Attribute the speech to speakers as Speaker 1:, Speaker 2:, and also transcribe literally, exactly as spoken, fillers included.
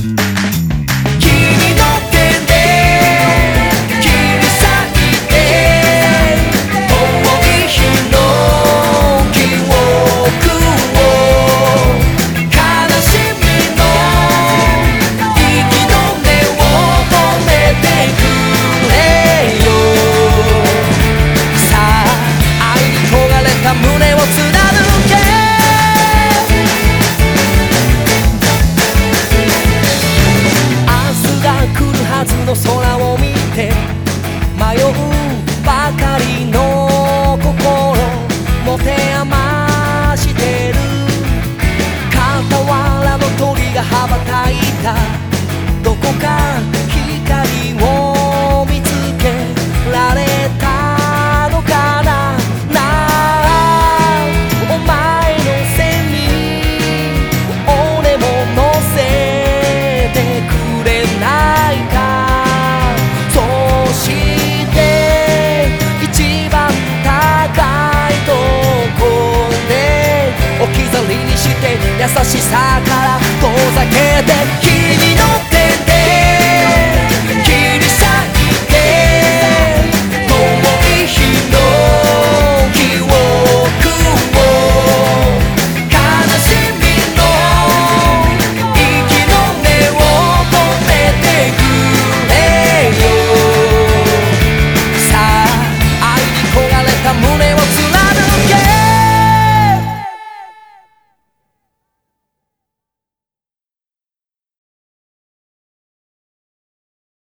Speaker 1: 空を見て迷うばかりの心持て余してる傍らの鳥が羽ばたいたどこか光を見つけられたのかななあお前の背に俺も乗せてくれないか優しさが